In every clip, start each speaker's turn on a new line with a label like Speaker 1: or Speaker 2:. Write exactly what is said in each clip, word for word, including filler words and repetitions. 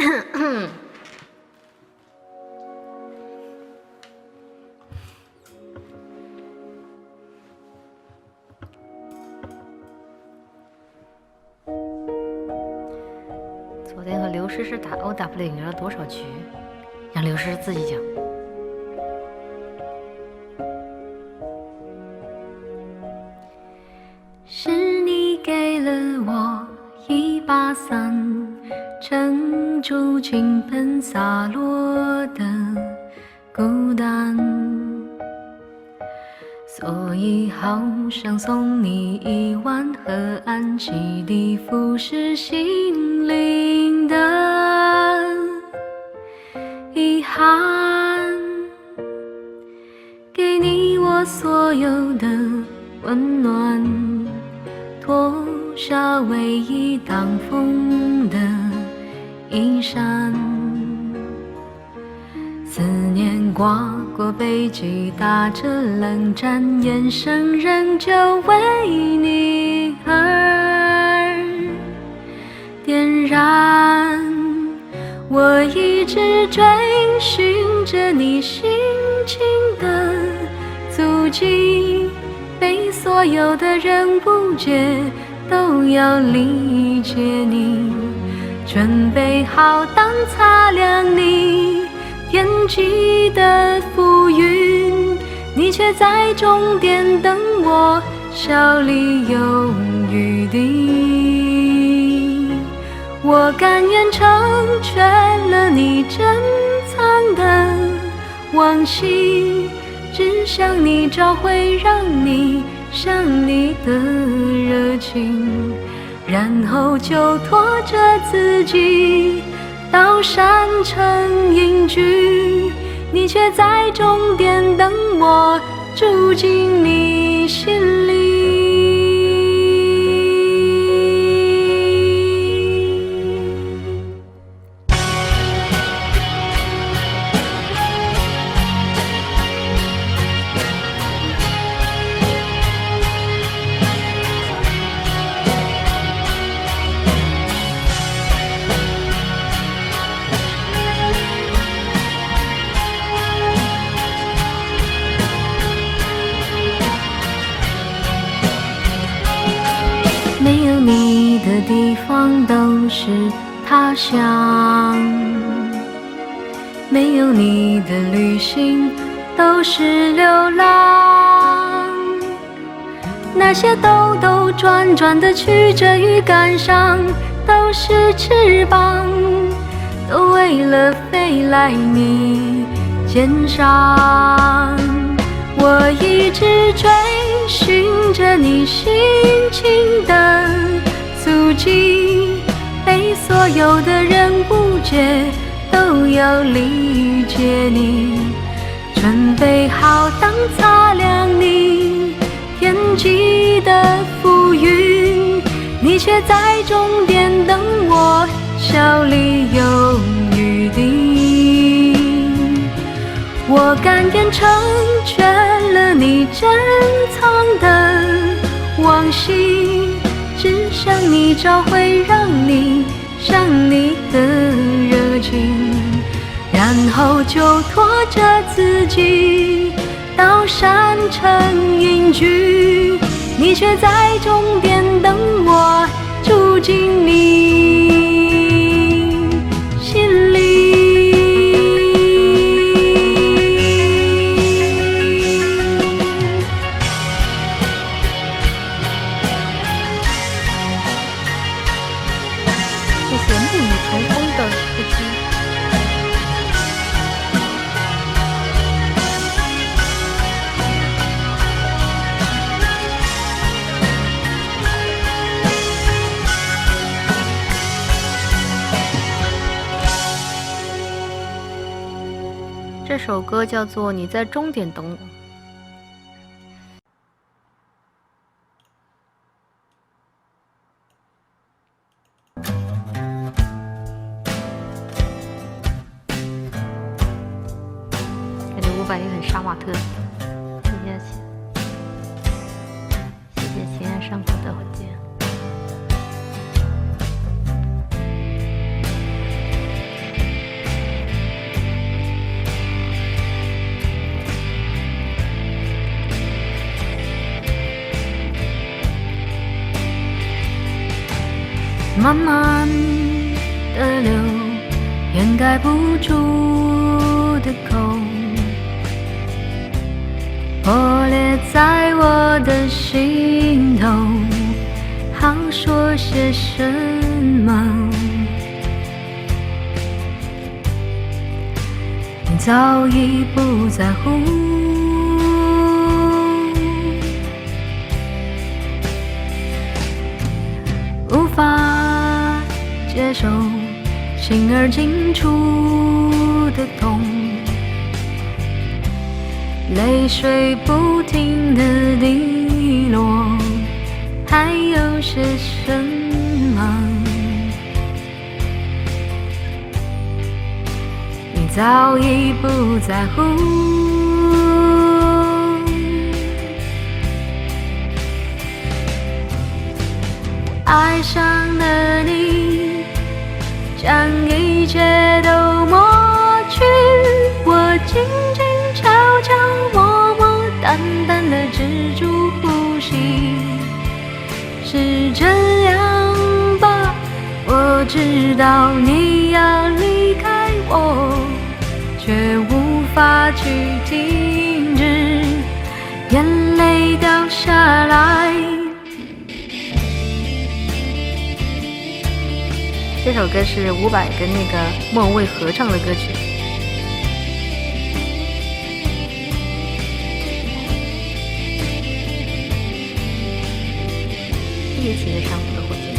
Speaker 1: 昨天和刘诗诗打 O W 赢了多少局？让刘诗诗自己讲。是你给了我一把伞，撑住倾盆洒落的孤单，所以好想送你一碗河岸，洗涤腐蚀心灵的遗憾，给你我所有的温暖，脱下唯一挡风的衣衫，思念刮过背脊，打着冷战，眼神仍旧为你而点燃。我一直追寻着你心情的足迹，被所有的人误解，都要理解你，准备好当擦亮你天际的浮云，你却在终点等我，笑里有余地。我甘愿成全了你珍藏的往昔，只想你找回让你想你的热情，然后就拖着自己到山城隐居，你却在终点等我，住进你心里。没有你的地方都是他乡，没有你的旅行都是流浪，那些兜兜转转的曲折与感伤，都是翅膀，都为了飞来你肩上。我一直追寻着你心情的足迹，被所有的人误解，都要理解你，准备好当擦亮你天际的浮云，你却在终点等我，笑里有余地。我甘愿成全了你珍藏的往昔，只想你找回让你想你的热情，然后就拖着自己到山城隐居，你却在终点等我，住进你心里。这首歌叫做《你在终点等我》。感觉伍佰也很杀马特。谢谢谢谢情爱生活的火箭。 慢慢的流，掩盖不住的口，破裂在我的心头，好说些什么？你早已不在乎，无法接受心儿清楚的痛，泪水不停地滴落，还有些什么？你早已不在乎，爱上了你，将一切都抹去，我静静悄悄默默淡淡的止住呼吸。是这样吧，我知道你要离开我，却无法去停止眼泪掉下来。
Speaker 2: 这首歌是伍佰跟那个莫文蔚合唱的歌曲。第一期的上午的火箭。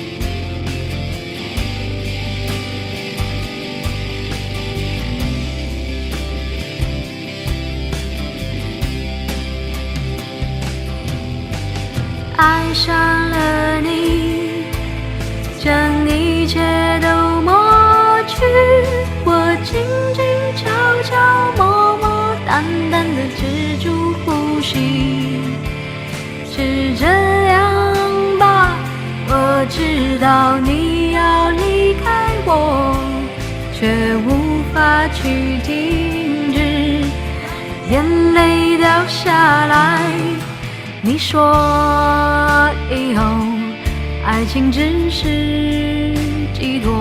Speaker 1: 爱上了你，将一切都抹去，我静静悄悄默默淡淡的止住呼吸。是这样吧，我知道你要离开我，却无法去停止眼泪掉下来。你说以后爱情只是寄托，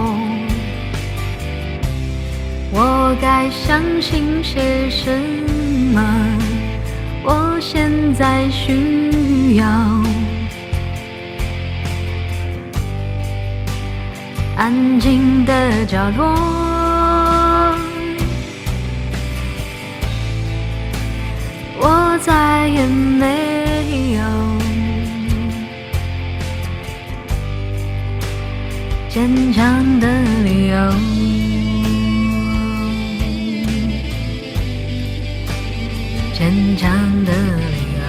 Speaker 1: 我该相信些什么？我现在需要安静的角落，我再也没有坚强的理由，坚强的理由，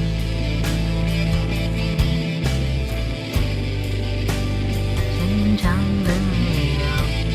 Speaker 1: 坚强的理由。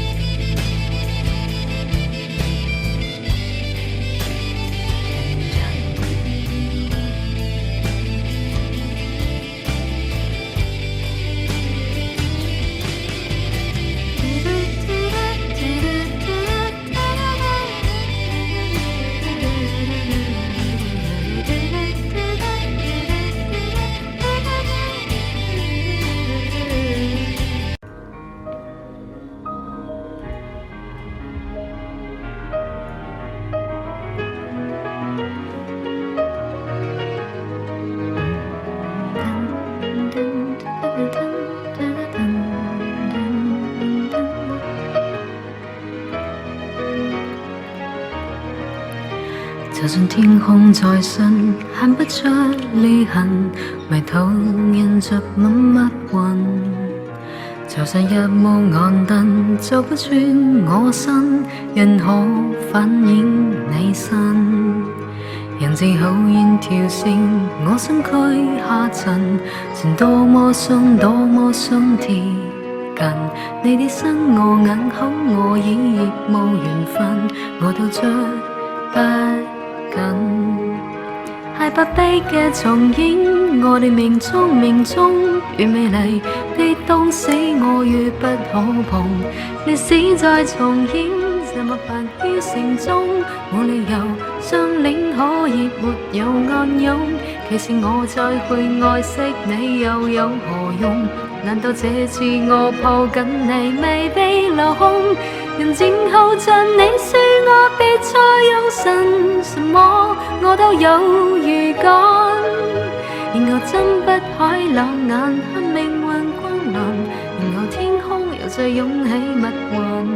Speaker 1: 就算天空再深，看不出裂痕，迷途印着密密云。就算日暮暗灯，做不穿我身，因可反映你身。人字好煙跳升，我身軀下沉，前多麼鬆多麼鬆貼近，你的生我眼口我已亦無緣分，我到着不緊，係不悲嘅重演，我哋命中命中越美麗的當死我越不可碰，歷史再重演，什麼繁囂城中，冇理由相戀可以沒有暗湧，其實我再去愛惜你又有何用？ 難道這次我抱緊你未被留空？人靜候着你說我別再用神，什麼我都有預感。然後真不海冷眼，看命運光臨，然後天空又再湧起密雲。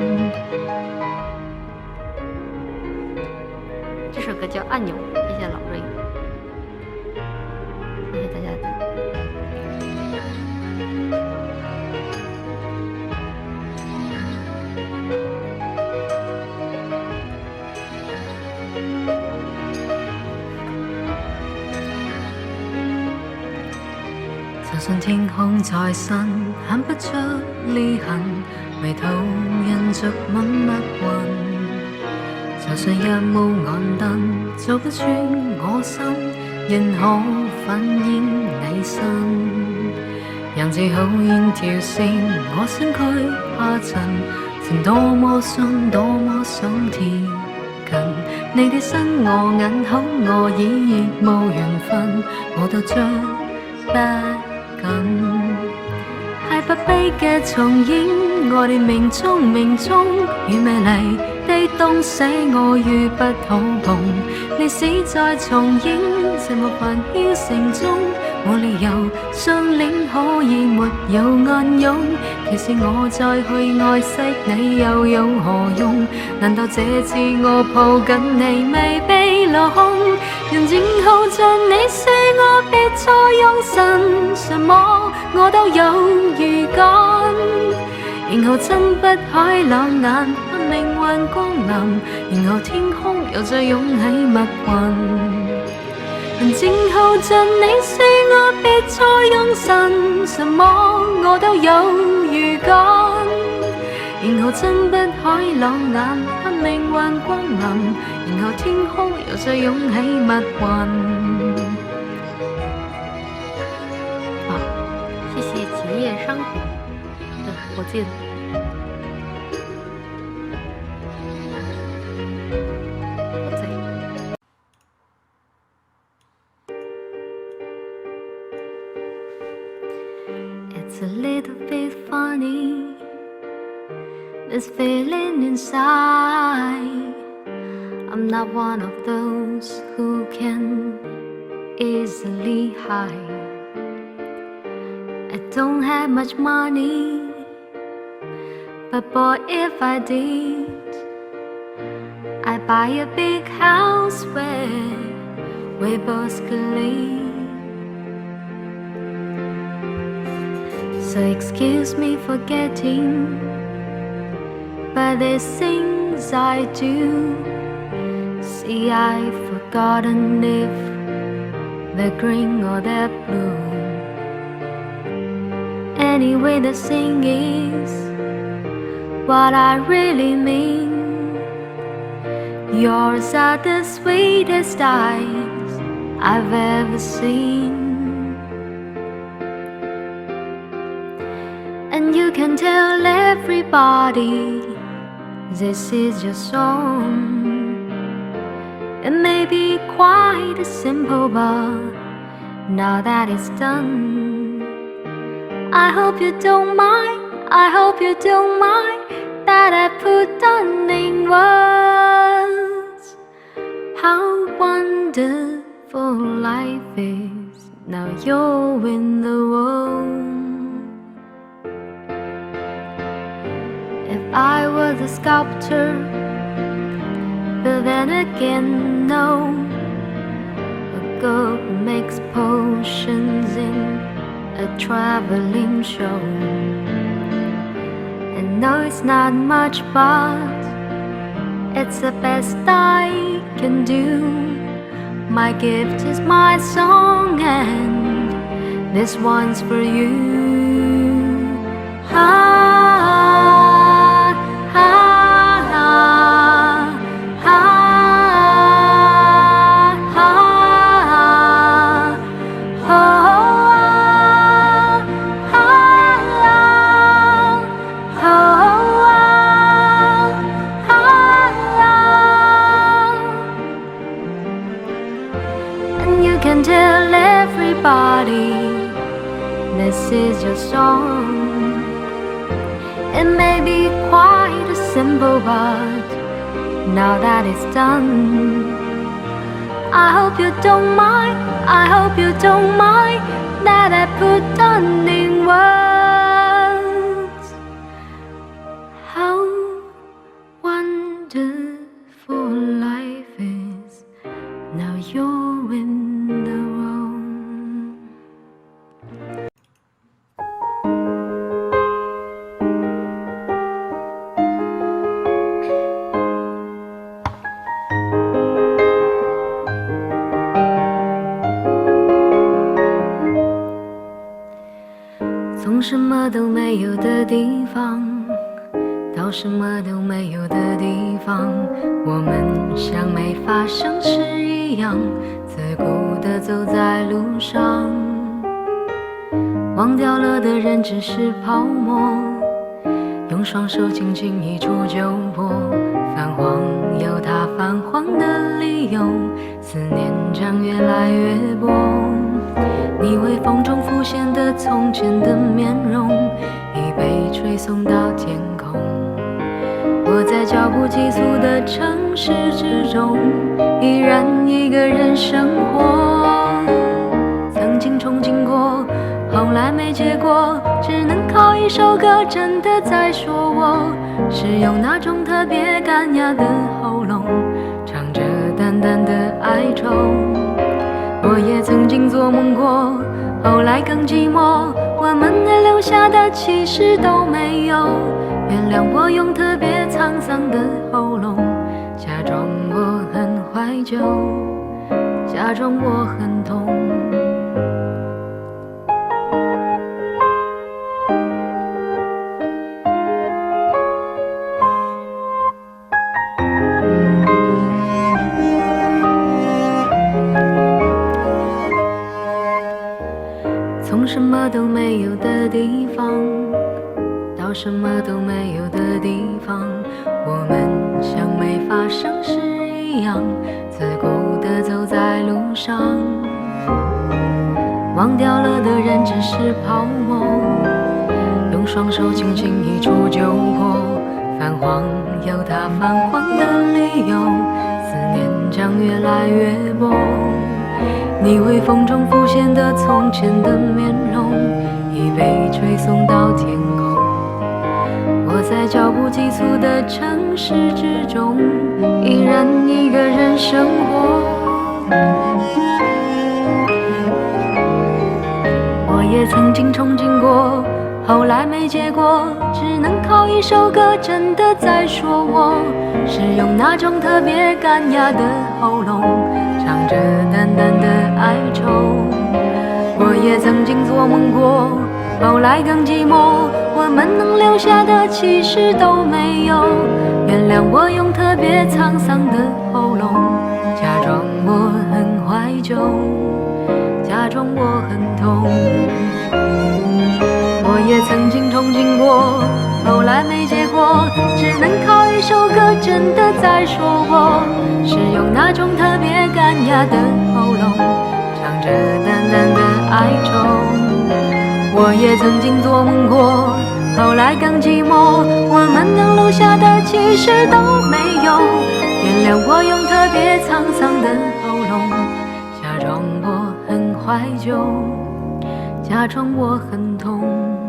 Speaker 2: 这首歌叫《按钮》，谢谢老瑞，谢谢大家的。
Speaker 1: 就算天空再新，看不出裂痕，眉頭印着密密雲。就算一霧暗燈，做不穿我心，仍可粉煙你身。讓這好煙跳升我身軀下沉，情多麼深，多麼想貼近。你的身我眼口我耳亦無緣分，我都追不緊。係不悲嘅重演，我哋命中命中與美麗的東西我與不討碰，歷史再重演，寂寞煩囂城中，冇理由相戀可以沒有暗湧。其實我再去愛惜你又有何用？難道這次我抱緊你未被留空？人靜候着你說我別再用神，什麼我都有預感。然後真不海冷眼，看命運光臨，然後天空又再湧起密雲。人靜候着你說我別再用神，什麼我都有預感。然後真不海冷眼，看命運光臨，然後天空又再湧起密雲。
Speaker 2: 好，謝謝結業商虎。對，我記得。
Speaker 1: It's a little bit funny, this feeling inside. I'm not one of those who can easily hide. I don't have much money, but boy, if I did, I'd buy a big house where we both could live. So excuse me for getting, but there's things I do. See, I've forgotten if they're green or they're blue. Anyway, the thing is what I really mean. Yours are the sweetest eyes I've ever seen. And you can tell everybody this is your song. It may be quite simple, but now that it's done, I hope you don't mind, I hope you don't mind that I put down in words how wonderful life is. Now you're in the world. If I was a sculptor, but then again, no, a girl who makes potions in a traveling show. And no, it's not much, but it's the best I can do. My gift is my song, and this one's for you. Ah, this is your song. It may be quite simple, but now that it's done, I hope you don't mind, I hope you don't mind that I put down in words how wonderful life is now you're in the room. 从什么都没有的地方到什么都没有的地方，我们像没发生事一样，自顾地走在路上。忘掉了的人只是泡沫，用双手轻轻一触就破。泛黄有它泛黄的理由，思念将越来越薄。你微风中浮现的从前的面容，已被吹送到天空。我在脚步急速的城市之中，依然一个人生活。曾经憧憬过，后来没结果，只能靠一首歌真的在说我，是用那种特别干哑的喉咙，唱着淡淡的哀愁。我也曾经做梦过，后来更寂寞，我们能留下的其实都没有。原谅我用特别沧桑的喉咙，假装我很怀旧，假装我很痛。从什么都没有的地方到什么都没有的地方，我们像没发生事一样，自顾地走在路上。忘掉了的人只是泡沫，用双手轻轻一触就破。泛黄有它泛黄的理由，思念将越来越薄。你微风中浮现的从前的面容，已被吹送到天空。我在脚步急促的城市之中，依然一个人生活。我也曾经憧憬过，后来没结果，只能靠一首歌真的在说我，是用那种特别干哑的喉咙，唱着淡淡的哀愁。我也曾经做梦过，后来更寂寞，我们能留下的其实都没有。原谅我用特别沧桑的喉咙，假装我很怀旧，假装我很痛。我也曾经憧憬过，后来没结果，只能靠一首歌真的在说我，是用那种特别干哑的喉咙，唱着淡淡的哀愁。我也曾经做梦过，后来更寂寞，我们能留下的其实都没有。原谅我用特别沧桑的喉咙，假装我很怀旧，假装我很痛。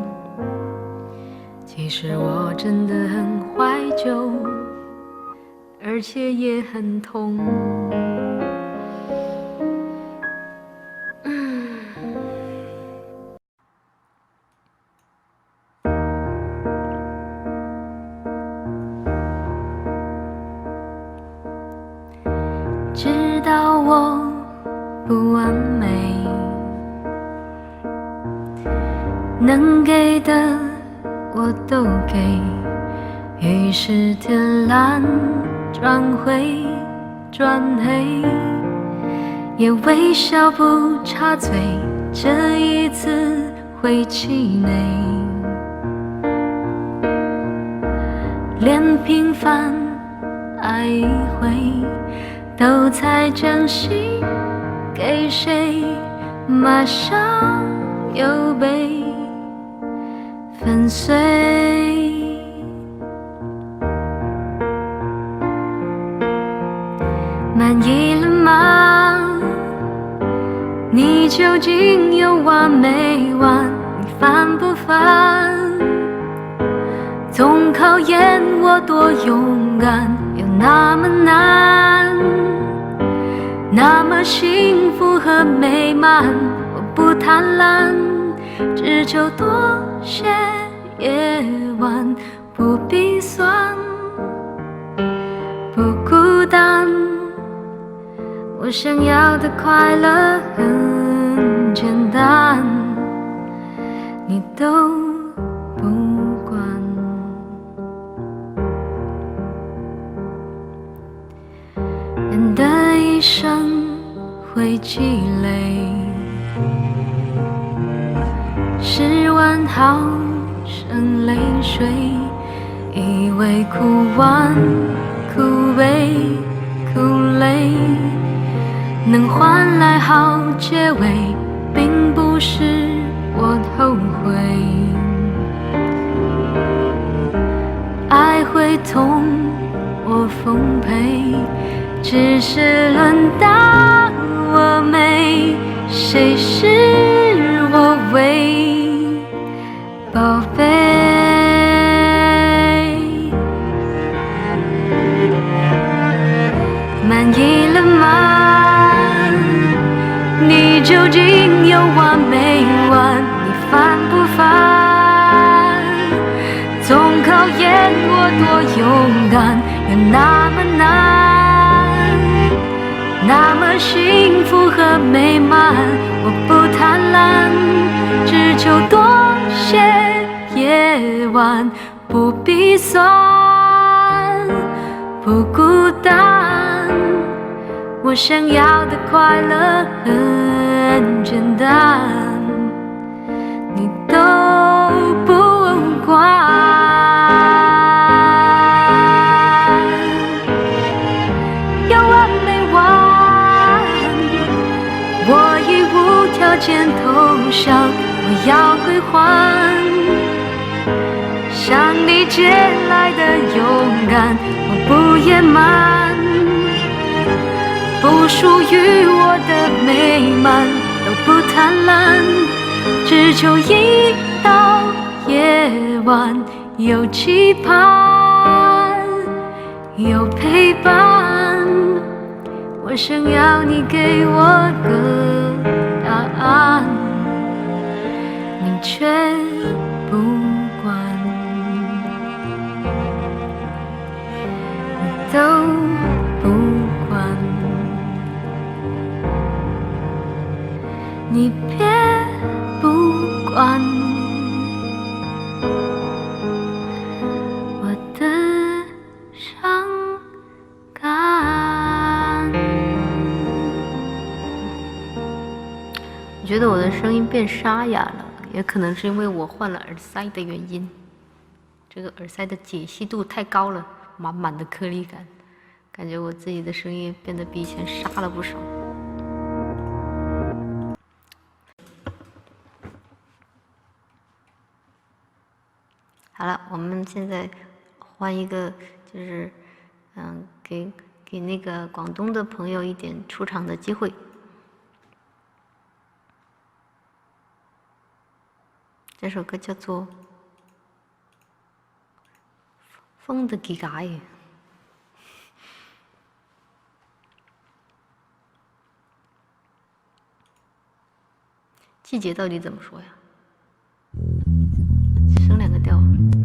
Speaker 1: 其实我真的很怀旧，而且也很痛。知道我不完美，能给的我都给，于是天蓝转灰转黑，也微笑不插嘴，这一次会气馁。连平凡爱一回都才珍惜，给谁马上又被粉碎。满意了吗？你究竟有完没完？你烦不烦？总考验我多勇敢，有那么难？那么幸福和美满，我不贪婪，只求多些夜晚，不必酸，不孤单。我想要的快乐很简单，你都不管。人的一生会积累十万毫升泪水，以为哭完哭悲哭累能换来好结尾，并不是我后悔。爱会痛，我奉陪，只是轮到我没，谁是我唯宝贝？满意了吗？你究竟有完没完？你烦不烦？总考验我多勇敢，有那么难？那么幸福和美满，我不贪婪，只求多些夜晚，不必酸，不孤单。我想要的快乐很简单，你都不管。有完没完？我已无条件投降，我要归还。向你借来的勇敢，我不野蛮。不属于我的美满都不贪婪，只求一到夜晚有期盼，有陪伴。我想要你给我个答案，你却不管，你都不管。你别不管我的伤感。我觉得我的声音变沙哑了，也可能是因为我换了耳塞的原因。这个耳塞的解析度太高了，满满的颗粒感，感觉我自己的声音变得比以前沙了不少。好了，我们现在换一个，就是嗯，给给那个广东的朋友一点出场的机会。这首歌叫做《风的季节》。季节到底怎么说呀？升两个调。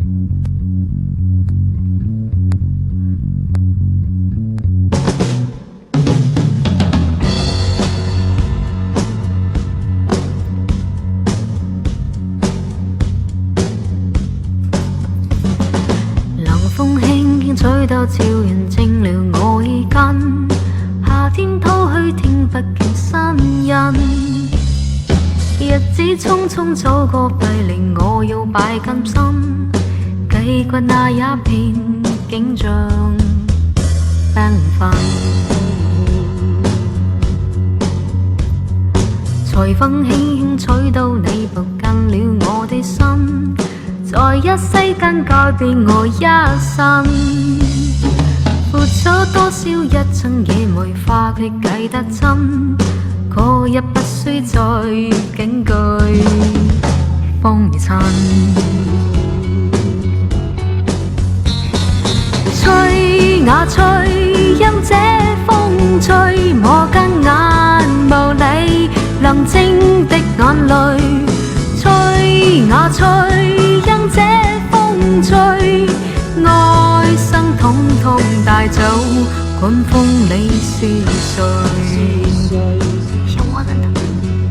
Speaker 1: 冷風輕輕吹到悄然靜了我衣襟，夏天偷去聽不見呻吟。日子匆匆走過，弊令我要擺甘心，計掘那一片景象繽紛。隨風輕輕吹到你步近了我的心，在世間改變我一生，付咗多少一生也沒法去計得真，嗰日不需再驚懼風雨親。吹呀吹，因這風吹，我更眼無理，冷靜的眼淚。吹呀吹，因這風吹，愛生統統帶走，管風裏是誰？想我的呢？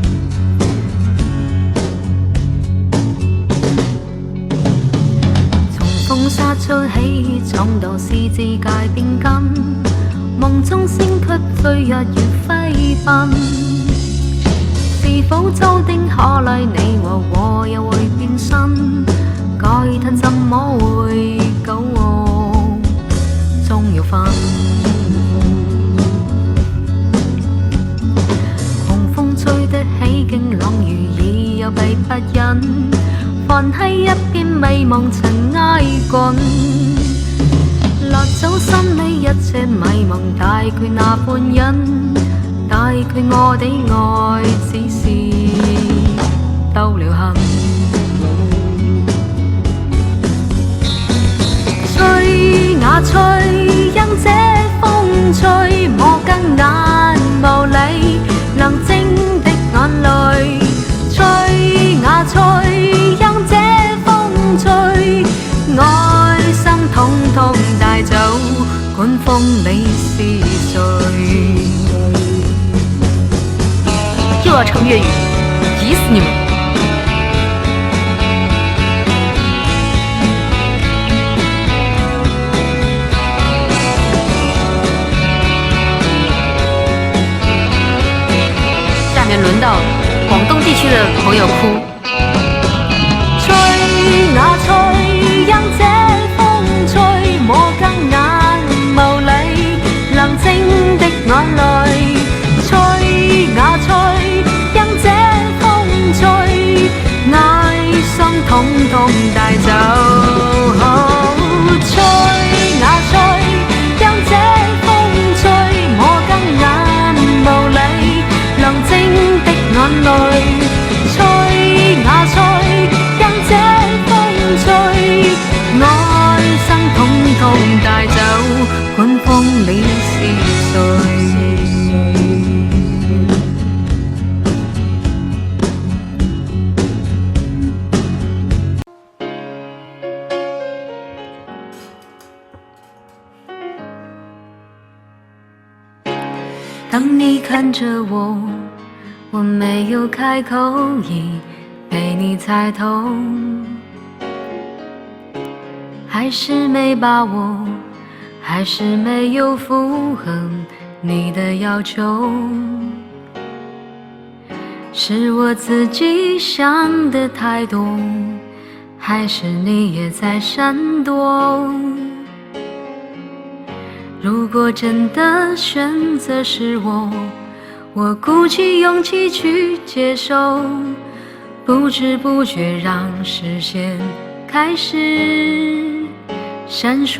Speaker 1: 從風沙吹起，闖到世界變緊，夢中星卻追日月飛奔。是否注定下來你和我也會變身？該吞怎麼會久我終要分？狂風吹得起勁浪如已有避不忍，泛起一片迷茫塵埃滾。拿走心裏一切迷茫，大概那半人，大概我的愛只是兜了痕。吹呀吹，因這風吹，我更眼無理，冷靜的眼淚。吹呀吹，因這風吹，愛心統統帶走，管風裏是誰？又要唱粵語，急死你們！下面輪到廣東地區的朋友哭。吹呀吹，因這風吹，我更眼無理，冷靜的眼淚。吹呀吹，因這風吹，愛心統統帶走。哦，吹呀吹，因這風吹，我更眼無理，冷靜的眼淚。吹呀吹，因這風吹，愛心統統帶走，管風裏是誰？当你看着我，我没有开口，已被你猜透，还是没把握，还是没有符合你的要求，是我自己想的太多，还是你也在闪躲？如果真的选择是我，我鼓起勇气去接受，不知不觉让视线开始闪烁。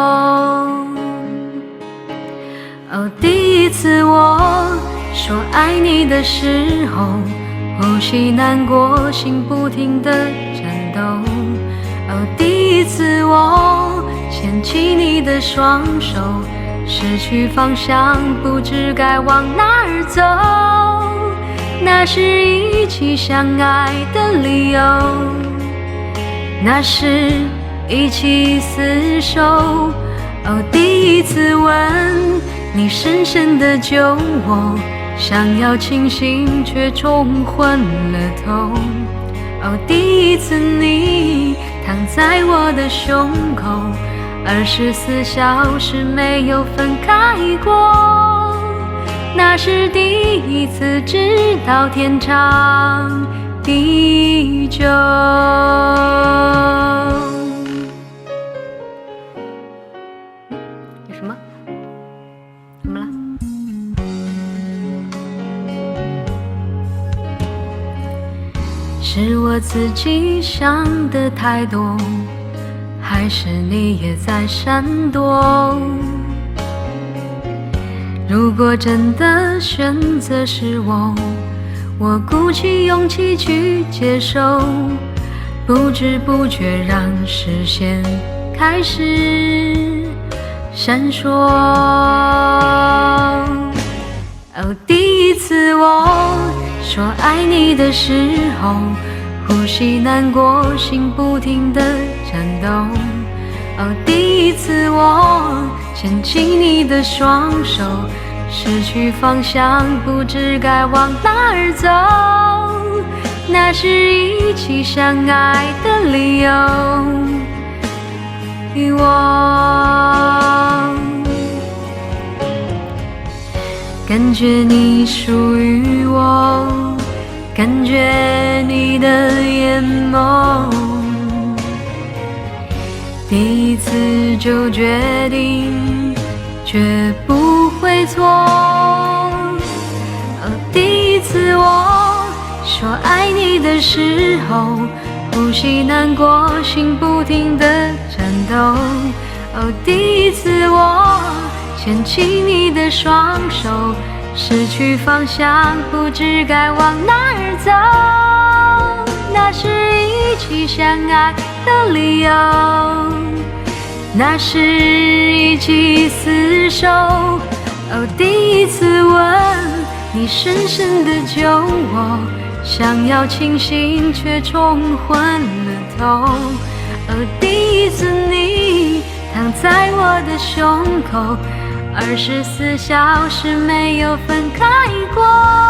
Speaker 1: 哦，第一次我说爱你的时候，呼吸难过，心不停地颤抖。哦，第一次我牵起你的双手，失去方向，不知该往哪儿走。那是一起相爱的理由，那是一起厮守。哦，第一次吻你深深的揪我，想要清醒却冲昏了头。哦，第一次你躺在我的胸口，二十四小时没有分开过，那是第一次知道天长地久。有什么？怎么了？是我自己想的太多， 还是你也在闪躲？如果真的选择是我，我鼓起勇气去接受，不知不觉让视线开始闪烁。哦，第一次我说爱你的时候，呼吸难过，心不停地颤抖。哦，第一次我牵起你的双手，失去方向，不知该往哪儿走。那是一起相爱的理由。我感觉你属于我，感觉你的眼眸，第一次就决定，绝不会错。哦，第一次我说爱你的时候，呼吸难过，心不停地颤抖。哦，第一次我牵起你的双手，失去方向，不知该往哪儿走。那是一起相爱的理由，那是一起厮守。哦，第一次吻你深深地救我，想要清醒却冲昏了头。哦，第一次你躺在我的胸口，二十四小时没有分开过。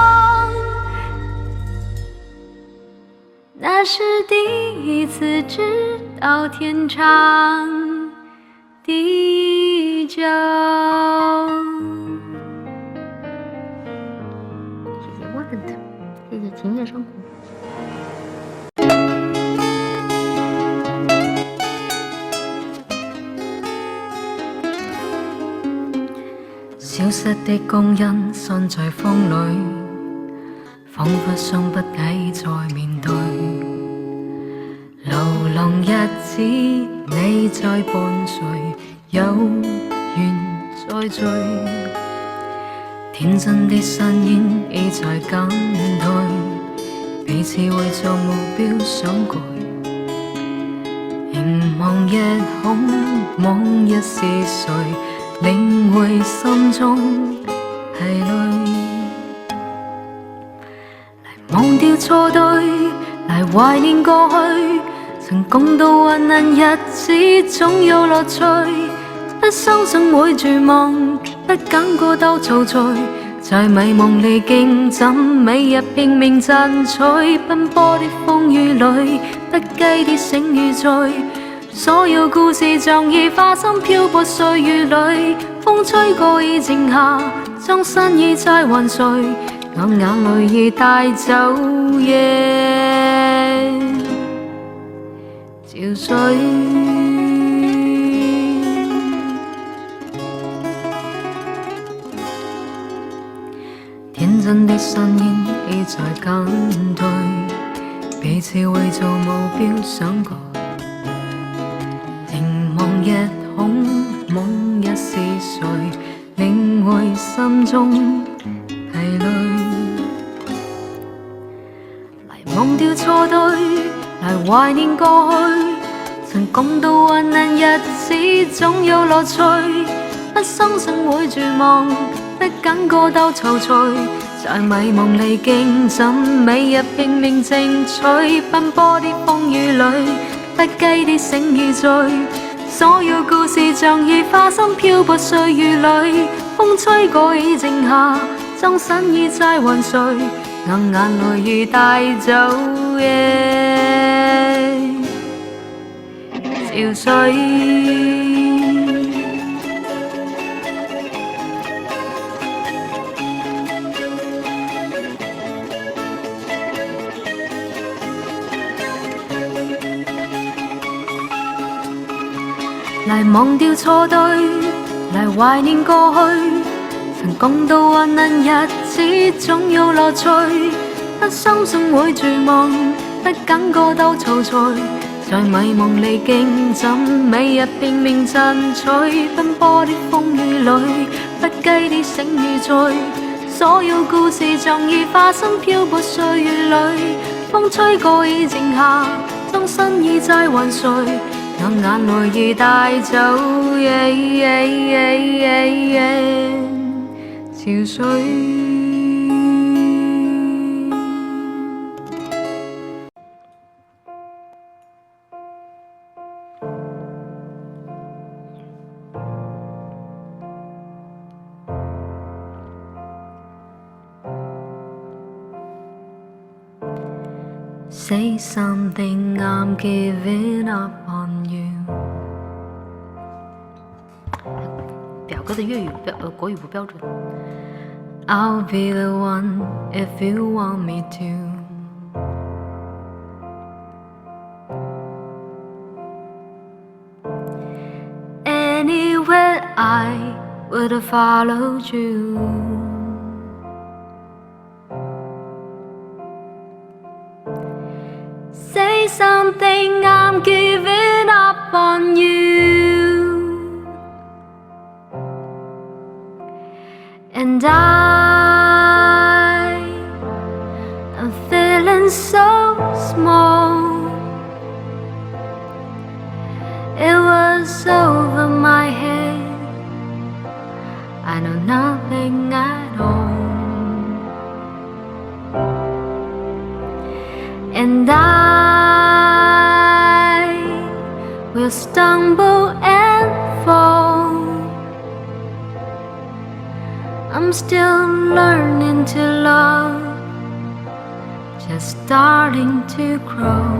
Speaker 1: 那是第一次知道天长地久。
Speaker 2: 谢谢我的，谢谢晴夜生活。
Speaker 1: 消失的光阴散在风里，仿佛想不起再面對。流浪日子你在伴隨，有緣再聚。天真的身影已在減退，彼此為做目標想改。凝望夜空，往日是誰？領會心中疲累，來忘掉錯對，來懷念過去，曾共度患難日子總有樂趣。不相信會絕望，不揀過鬥嘈嘈，在迷夢裏競爭，每日拼命爭取。奔波的風雨裏，不計跌醒與醉。所有故事像已化身漂泊歲月裏，風吹過已靜下，將身意再還誰？我眼淚已帶走夜潮水。天真的身影已在減退，彼此為做目標想改。夜空，往日是誰？領會心中疲累。來忘掉錯對，來懷念過去。曾共度患難日子總有樂趣。不相信會絕望，不揀過鬥嘈嘈。在迷夢裏競爭，每日拼命爭取。奔波的風雨裏，不計跌醒與醉。所有故事像已化身漂泊歲月裏，風吹過已靜下，將身意再還誰？我眼淚已帶走夜潮水。來忘掉錯對，來懷念過去。曾共度患難日子總有樂趣。不相信會絕望，不揀過鬥嘈嘈。 在迷夢裏競爭，每日拼命爭取，奔波的風雨裏，不羈的醒與醉，所有故事像已發生漂泊歲月裏，風吹過已靜下，終身已在還睡，那眼淚已帶走yeah, yeah, yeah, yeah, yeah, 潮水。Say something, I'm giving up on you。 表哥的粤语标呃国语不标准。I'll be the one if you want me to。 Anywhere I would have followed you。 Say something, I'm giving up on you. And I am feeling so small. It was over my head. I know nothing at all. And I will stumble and fall. I'm still learning to love, just starting to grow.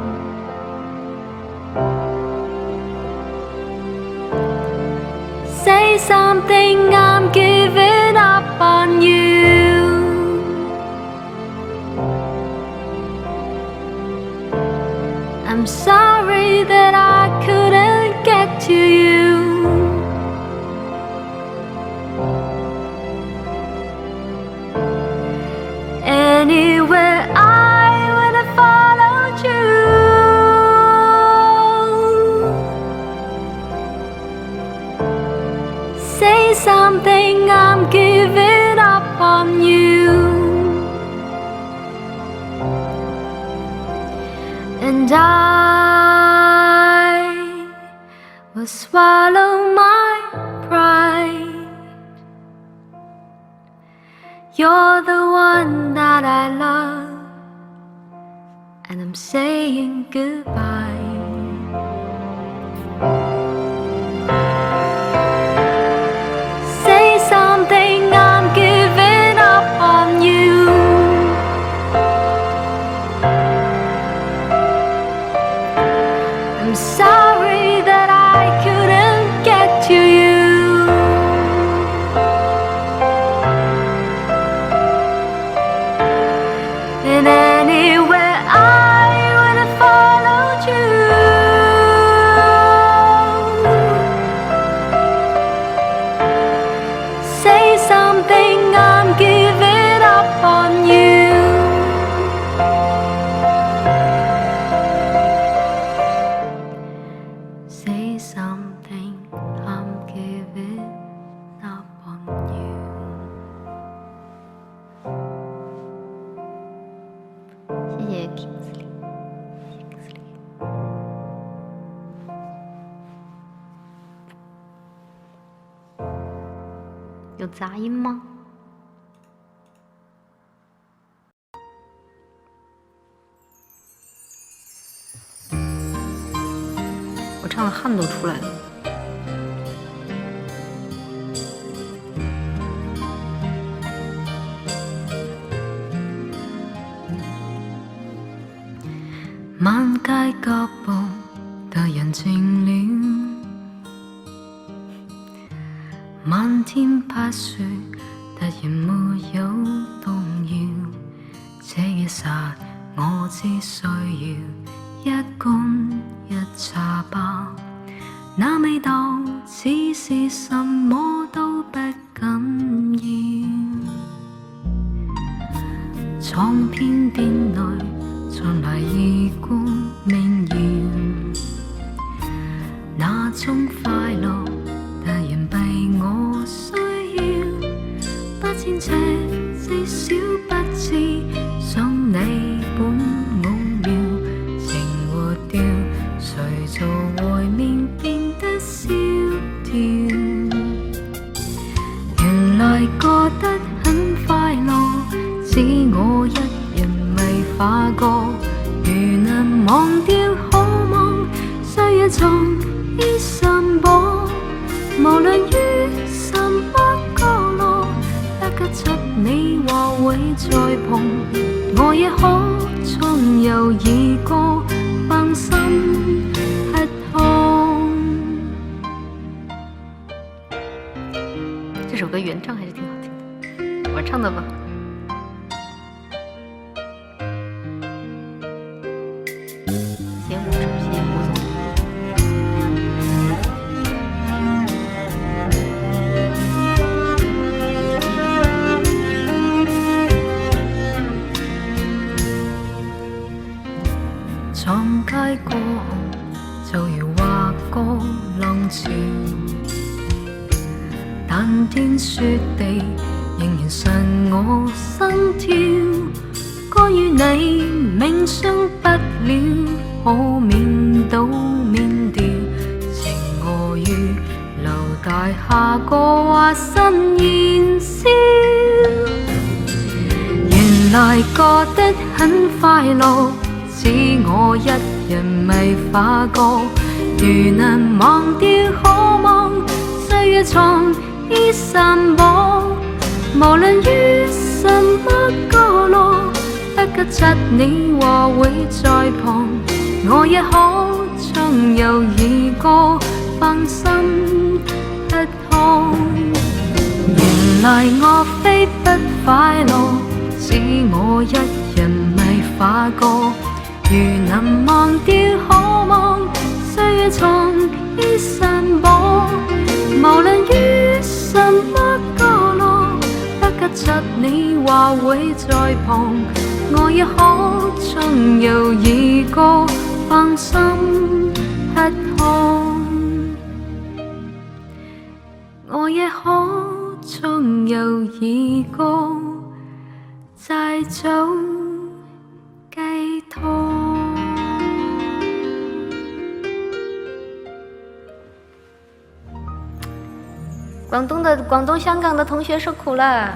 Speaker 1: Say something, I'm giving up on you. I'm sorry that I couldn't get to you. Anywhere I would have followed you. Say something, I'm giving up on you. And I will swallow my pride. You're the one that I love, and I'm saying goodbye. Say something, I'm giving up on you. I'm sorry that I couldn't get to you. And anywhere I would have followed you. Say something, I'm giving up on you. Say something, I'm giving up on you. 谢谢 Kingsley。 有杂音吗？我唱的汗都出来了。满街腳步的人靜了，漫天白雪突然沒有動搖，這一剎我只需要一罐一茶吧，那味道只是什麼都不緊要。唱片店內傳來異國民謠。 種快樂，但人比我需要八千尺，至少不知想你本奧妙，情和調，誰做外面變得蕭條？原來過得很快樂，只我一人未化過。如能忘掉可望，歲月從衣裳播，無論於什麼角落，得吉出你話會再碰，我也可從猶豫過，放心吃痛。
Speaker 2: 这首歌原唱还是挺好听的，我唱的吧。先舞首先舞总。
Speaker 1: 撞街過就如劃過浪潮，但天雪地仍然上我心跳，干預你冥想不了，好免倒免掉，情我於樓大下個話新燃燒，原來過得很快樂，只我一人未化過。如能忘掉可望，歲月從衣衫播，無論於什麼角落，得吉出你話會在旁，我也可從猶豫過，放心吃痛。原來我非不快樂，只我一人未化過。如能忘掉可望，歲月從衣衫播，無論於什麼角落，得吉出你話會在旁，我也可從猶豫過，放心吃痛。我也可從猶豫過，再走雞湯。
Speaker 2: 广东的广东香港的同学受苦了。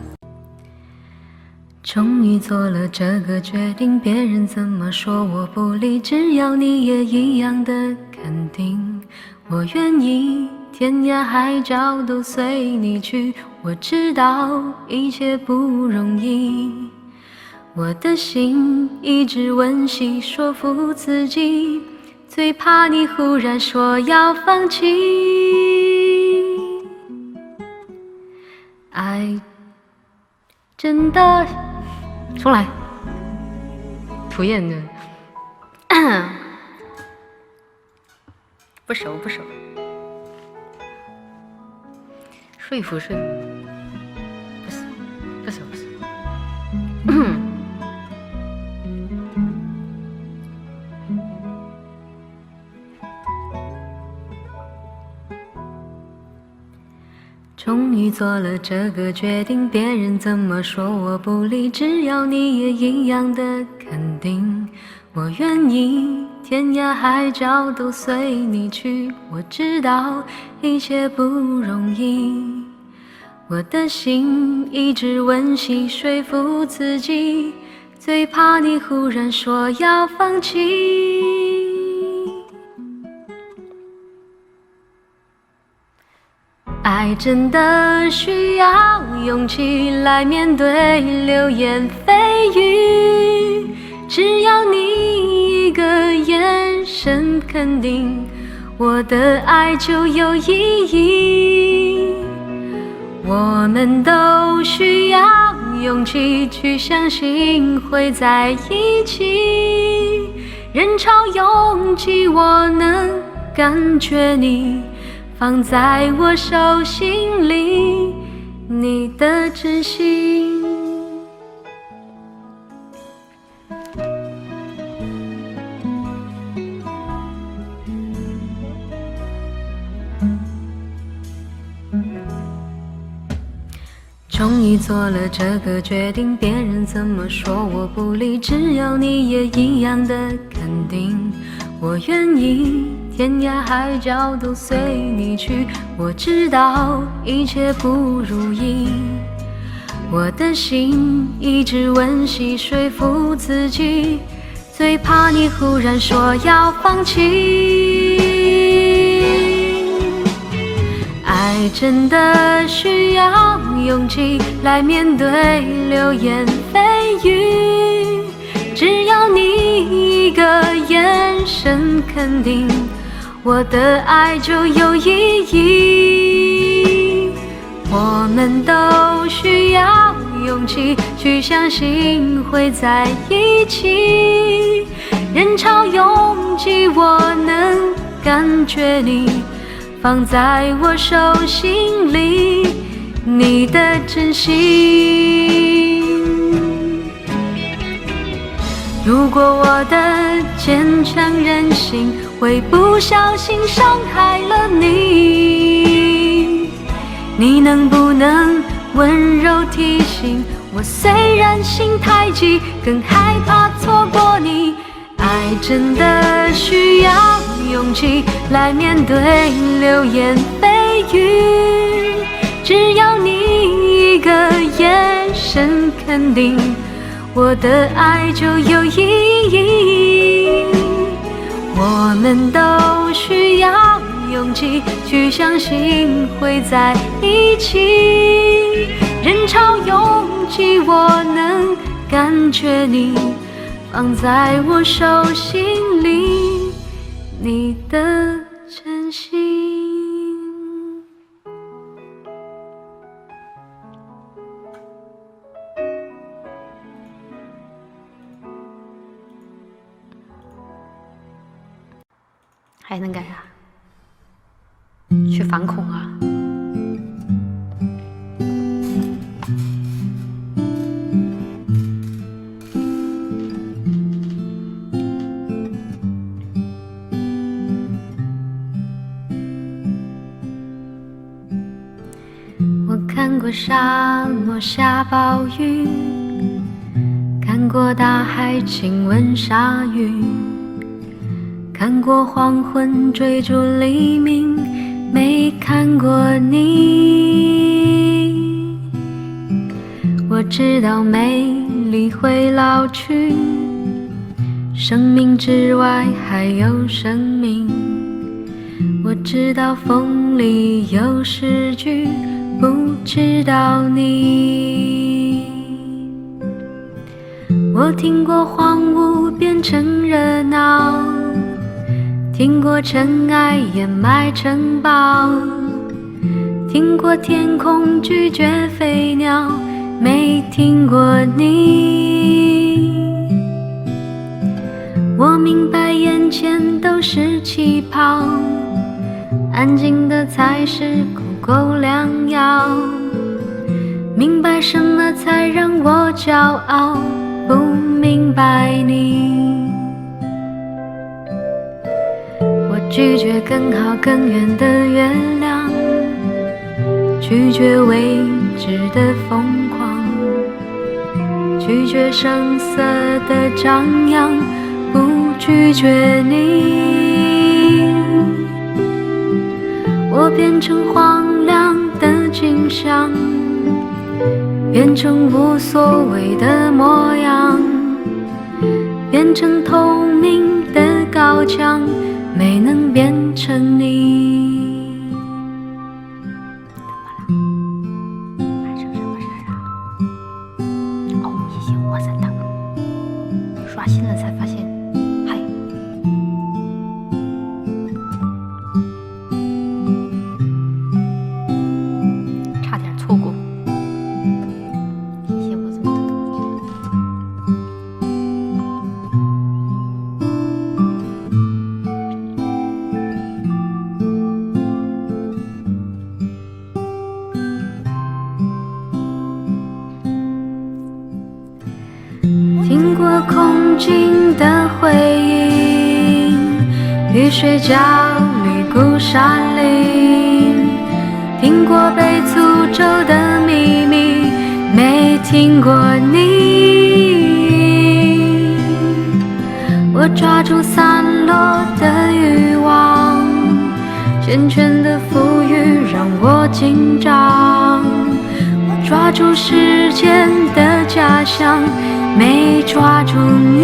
Speaker 1: 终于做了这个决定，别人怎么说我不理，只要你也一样的肯定，我愿意天涯海角都随你去。我知道一切不容易，我的心一直温习说服自己，最怕你忽然说要放弃。爱真的，重来，涂燕的，
Speaker 2: 不熟不熟，
Speaker 1: 说服说服，
Speaker 2: 不是不熟不熟。
Speaker 1: 终于做了这个决定，别人怎么说我不理，只要你也一样的肯定，我愿意天涯海角都随你去。我知道一切不容易，我的心一直温习说服自己，最怕你忽然说要放弃。爱真的需要勇气来面对流言蜚语，只要你一个眼神肯定，我的爱就有意义。我们都需要勇气去相信会在一起，人潮拥挤，我能感觉你放在我手心里，你的真心。 终于做了这个决定，别人怎么说我不理，只要你也一样的肯定，我愿意天涯海角都随你去。我知道一切不如意，我的心一直温习说服自己，最怕你忽然说要放弃。爱真的需要勇气来面对流言蜚语，只要你一个眼神肯定，我的爱就有意义。我们都需要勇气去相信会在一起，人潮拥挤我能感觉你放在我手心里，你的真心。如果我的坚强任性会不小心伤害了你，你能不能温柔提醒我，虽然心太急，更害怕错过你。爱真的需要勇气来面对流言蜚语，只要你一个眼神肯定，我的爱就有意义。我们都需要勇气去相信会在一起，人潮拥挤我能感觉你放在我手心里，你的真心。还能干啥？去反恐啊！看过沙漠下暴雨，看过大海亲吻鲨鱼，看过黄昏追逐黎明，没看过你。我知道美丽会老去，生命之外还有生命。我知道风里有诗句，不知道你。我听过荒芜变成热闹，听过尘埃掩埋城堡，听过天空拒绝飞鸟，没听过你。我明白眼前都是气泡，安静的才是苦够良药，明白什么才让我骄傲，不明白你。我拒绝更好更远的月亮，拒绝未知的疯狂，拒绝声色的张扬，不拒绝你。我变成荒凉的景象，变成无所谓的模样，变成透明的高墙，没能变成你。怎么了？发生什么事啊？哦，谢谢我三等，刷新了才发现，嗨。差点错过。谢谢我这么多东西。听过空境的回音，雨水浇绿孤山林，听过被诅咒的秘密， 听过你，我抓住散落的欲望，缱绻的浮语让我紧张。我抓住时间的假象，没抓住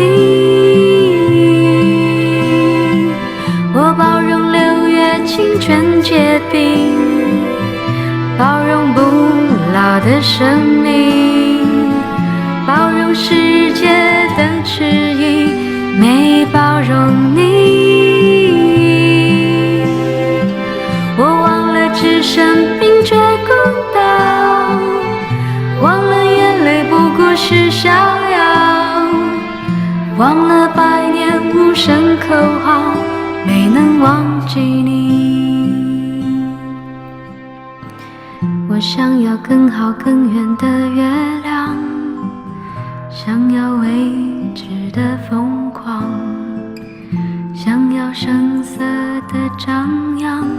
Speaker 1: 你。我包容六月清泉结冰，包容不老的生命，包容世界的迟疑，没包容你。我忘了置身冰绝孤岛，忘了眼泪不过是逍遥，忘了百年无声口号，没能忘记你。我想要更好更远的月亮，想要未知的疯狂，想要声色的张扬，